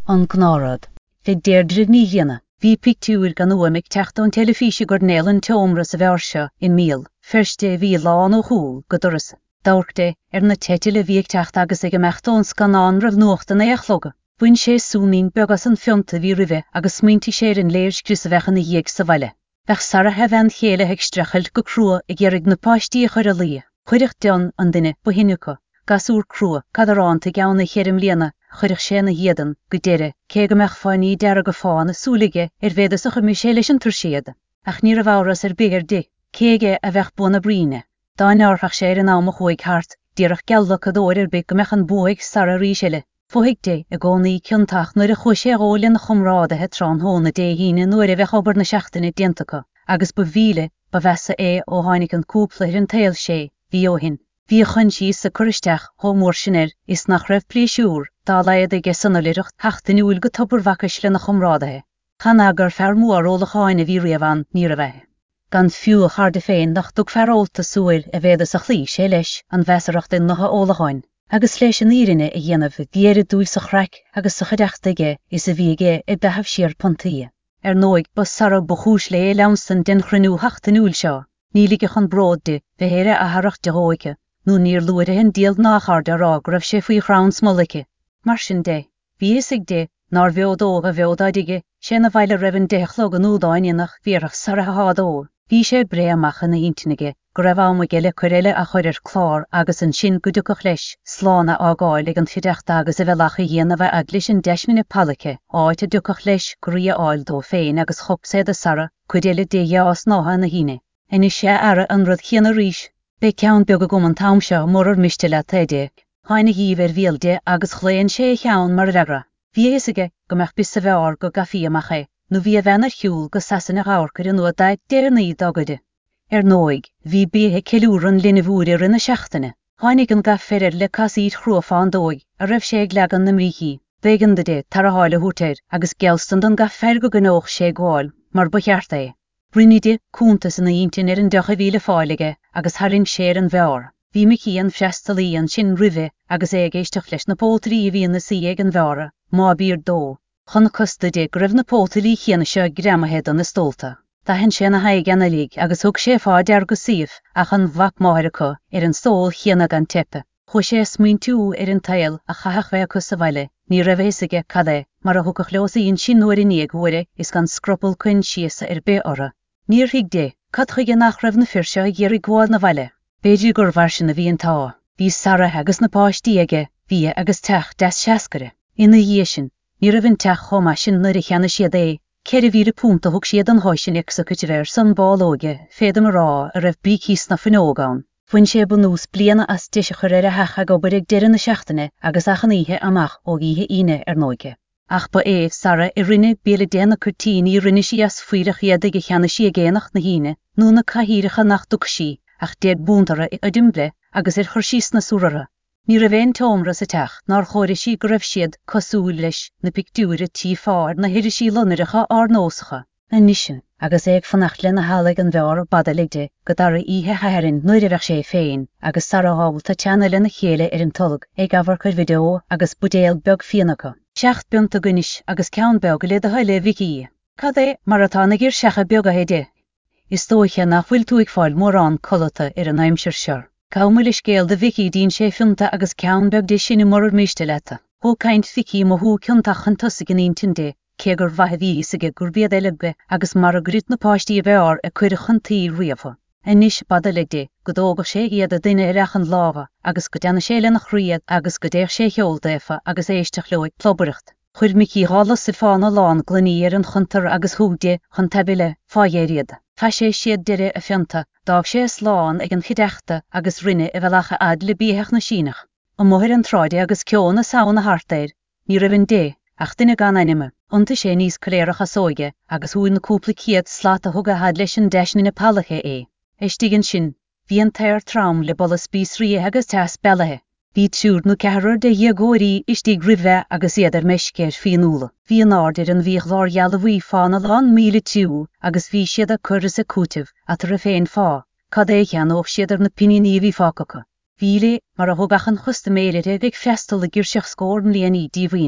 an gnárad. Fe deirdre ní dhéana. Bhí pictiúr gan uamig teachtón telefíse gur nélan teomra sa bherseo in míl. Firste bhí lán ó húl go dorasa. Dawrte na tetile bhíag teacht agus ag mechtón scanán rah nuachta na eachloga. Bhain sé súnín begas an fionta bhí ribhe agus muinti sé in léir grúsa bhecha na dhéag sa bhaile. Bheach Sara hevan chéile heag strachelt go crua ag gearrig na páistí a chuir a lia. Chuireach deon an duine buhinucha. Gasúr crua, cadaránta geanna chérim líana, chuireach sé na héadan, go deire, cé go meach fáinní deara go fána súlaige bhédas a chu mé sé leis an turséad. Ach ní a bhauras bigir di, céige a bheith buna bríne. Dáin áirfach sé an áma chuig hart, díreach geallach a dóir be go meach an buig Sara rísile. Fuig dé a gcónaí cinntaach nuair a chu sé gáil na chumrádathe trán hóna dé híine nuair a bheith obair na seachtainna diantacha, agus ba bhíle ba bheasa ó tháinig an cúpla an tail sé, bhí óhin. Bhí a chun sí sa churisteach ó mór sinir is nach raibh plíisiúr dá leiad ag sanalireacht heachtainúil go tubbar bhacais le na chumrádathe. Chana gur fear mór óla cháinna bhí riamhan ní a bheith. Gan fiú a charda féin nach dug fearolta súil a bhédas a chlí sé leis an bheasaracht in nach ólaáin. Agus leis an írinne a dhéanamh díad dúil sa chreic agus sa chudeachtaige is a bhíige i bethebh siar pontaí. Nóig bus Sara buchúis le lemsan den chrenú heachtainúil seo, nílige chun bróde bheithéire a tharacht de hóige. Nú níor luair hen díal nachard ará go raibh sé faoi chrán smolaice. Mar sin dé, bhí isig dé, nar bheodó a bheodáidige, sé na bhaile raibhann déchlog an údáinach bhíarach Sara hádó. Bhí sé bre amach na intinige, go raibh áma geile chuirile a chuirir chlár agus an sin goúcha leis, slána ágáil ag an fideachta agus a bheith lecha dhéana bheith aglis an 10 minic palacha, áit a dúchach leis goí áil dó féin agus chop sé a Sara, chuidéile déhe as náha na híine. Is sé ara an rud chéana ríis. Be ceann beag a gom an tamseo mór ar miste le taide. Háinna híomh bhíalde agus chléann sé cheann mar regra. Bhí éisige go meach bis sa bheár go gafií amachcha, nó bhí a bhenar hiúil go sasanna gáircar in nuadaid déanaí dagade. Nóig, bhí béthe ceúr an linne bhúir rinne seachtainna. Háinnig an gaféir le casíd chruafán dóig a raibh sé legan na mríí. Bégan de dé tar a hála hútéir agus gealstand an gaféir go gnóch sé gáil mar bucheartta. Rinide cúntas in intin an 10,000 fáilige agus tharinn sér an bheár. Bhí me cí an freastalí an sin ribhe agus éisteach leis na pótarí a bhíon na siag an bheara, má bír dó. Chun costa dé go raibh na pótarí chéana seo gramahead an na stolta. Tá hen sé na haig anna líg agus thug sé fáid ar go síomh ach an bhac máiricha an stóil chéana an tepe. Chu sé smuoin tú an tail a chaach bheith chu sa bhaile, ní raibhéisige cadé, mar a thugach leosaíon sin nuair in huire is gan scrupul chuin siasa be ora. Níor hiig dé, cad chuige nach raibh na firseo géirí gháil na bhaile. Béidir gur bhar sin na bhíon tá. Bhí Sara agus na páistí aige, bhí agus teach des seascare. Ina dhé sin, ní raibhann teach chomá sin nuair a cheanna siad é. Ceir a bhí púnta thug siad an háisin ag sa cuidir san bálóge, féadam rá a raibh bíchís na finógáin. Fuin sé bunús bliana as deise chuir a hecha go burig deirean na seachtainna agus achaníthe amach ó ghíthe ine nóige. Ach ba Sara I rinne béle déna curtíní rinne sí as fuireach iad ag cheanna sí a géanach na híine, nó na caihíirecha nach dúch sí, ach déad búntara I dimble agus chursís na súrara. Ní ra bhéin tomra sa teach, nar chóir sí go raibh siad cosúil leis na pictiúre tí fáir na hiidir sí loniricha nósacha. Na nisin, agus ag fannacht le na hálaigh an bheár badaligde go dara ihe hairinn nuair a bheith sé féin, agus Sara hábhailta teanna le na chéile an tulg ag gabhar chuir video agus budéal beag fianacha. Seacht bunta gunis agus ceann beag le a haile vicí. Cad é mar atá na gur seacha beag a héide. Is tóiche nach bhfuil tú ag fáil mórrán colata an aimsir seir. Cámil is céal de vicí dín sé fianta agus ceann beag de sinna mór míiste leta. Ó caint vicí mo hú cinntaach an tusa gan intinde, cé gur bhaithí isige gur biad eilegbe agus mar a grit na páistí a bheár a chuir a chuntaí riamha. Inis badaligde go dóga sé iad a duine ireach an láha agus go déanna sé le nach riad agus go déir sé cheol défa agus éisteach leoig plobaricht. Chuir micí hálas sa fána lán gluní an chuntar agus húgde chun tabile fáéiriad. Tá sé siad deire a fianta, dág sé sláán ag an chideachta agus rinne a bhelacha ad le bíheach na sínach. An móthir an tráide agus ceonna saona hartéir, ní raibhann dé, ach duine gan ainime. Unta sé níos coléireach a sóige agus húin na cúpla ciad sláta thugad had leis an 10 na palacha é. Éistígann sin, bhí an tair trám le bolas bís rí agus teas belathe. Bhí túr nó cehar de dhiagóirí istí gribhe agus iadar meiscéir fianúla. Bhí an áidir an bhíoh lár geall a bhí fána lán míle tú agus bhí siad a churas a cútih a tar a féin fá, cad é chean óh siadar na pininí bhí fácacha. Bhí le mar a thugach an chusta méile ag festal a gur seach scór an líanaí díomhaoine.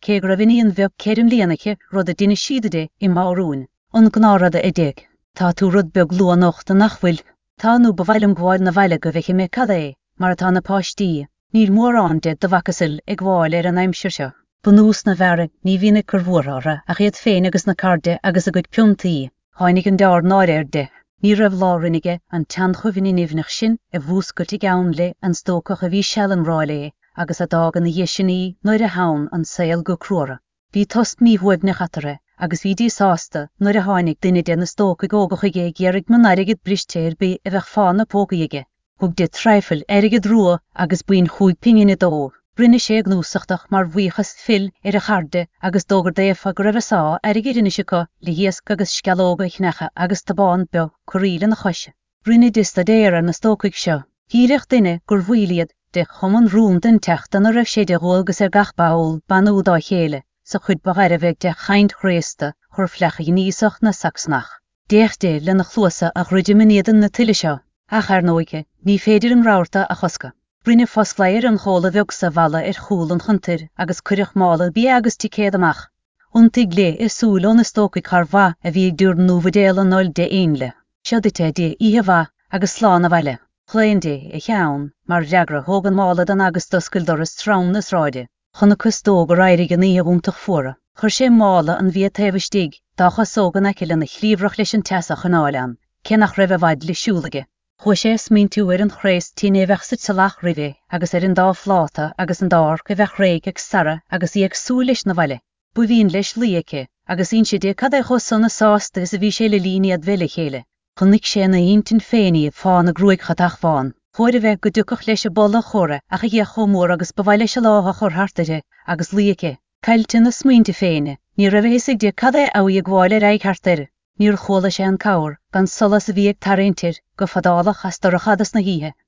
cé gur a bhíon bheith céirim líanacha rud a duine siadide I máúin, an gnáradda I déag. Tá tú rud beag luanachta nachfuil, tá nó bhhailm gháil na bhaile go bheith mé cad é, mar atá na páistí, níl mórrán de do bhacasil ag gháil an aimsir seo. Bunús na bhera ní bhína curmhóra a chéad féin agus na carde agus a go pionntaí, háinnig an deir náir de. Ní rah lárinige an teancha bhína nimhnach sin a bhúscailt I gceann le an stócach a bhí sealan rá agus a dágan na dhéisiní nuair a hán an saoil go cruara. Bhí tost míhuaib na chatare, agus bhí dí sásta nuair a háinnig duine de na stóca gógacha ige gearrig man airigid bristéir bí a bheith fána póca ige. Thug de treifil airigid rua agus buin chuig pingine dó. Brinne sé gnúsachtach mar bhuichas fil a charde agus dógur défa go raibh sá airigid inise go le hiasc agus scalóga chnecha agus tabán be choíle na choise. Brinne dista déire na stócaigh seo. Híireach duine gur bhuiliad de chuman rún den techt an a raibh sé de ghilgus gachbáil banúdá chéile, sa chud baghaire bheith de chaint chréasta chur flecha níosach na sacsnach. Déach dé le na chluasa a chruidiiminéadan na tuile seo, ach ar nóige, ní féidir an ráirta a chosca. Brinne fosglair an chola bheag sa bhela chúl an chuntir agus cuireach mála bí agus tí céad amach. Untaigh lé súla na stócaigh charbha a bhí dúr nuhadéal an nóil de éonle. Seodite dé ihe bha agus slán a bhaile. Chléin dé I cheann mar deagra thógan mála an agus doscail doras trán na sráide. Chuna custó go rairigh an í úntaach fuara. Chur sé mála an bhí taobhstíigh dá chasógan aice na chlíomhrach leis an teasach an áileán, cenach raibh bhaid le siúlaige. Chua sé smín tú an chréis tíine bheitsa sa lech rihé agus an dá fláta agus an dáir go bheith réig ag sara agus í ag sú leis na bhaile. Bu bhíon leis líice agus on si dé cad é chusan na sásta is a bhí sé le líniad bheile chéile. Chunnig sé na intin féinní fáin na grúig chatach fáin. Chóir a bheith go dúcach leis a bolla chóra a ché chomór agus bhhaile leis a látha chur hartaide agus líice. Cailtin na smuointe féine, ní ra bhésigh de cad é áí ag bháile raig hartaire. Níor chola sé an cabhar, gan solas a bhí ag tarraintir go fadálach as do a chadas na híthe.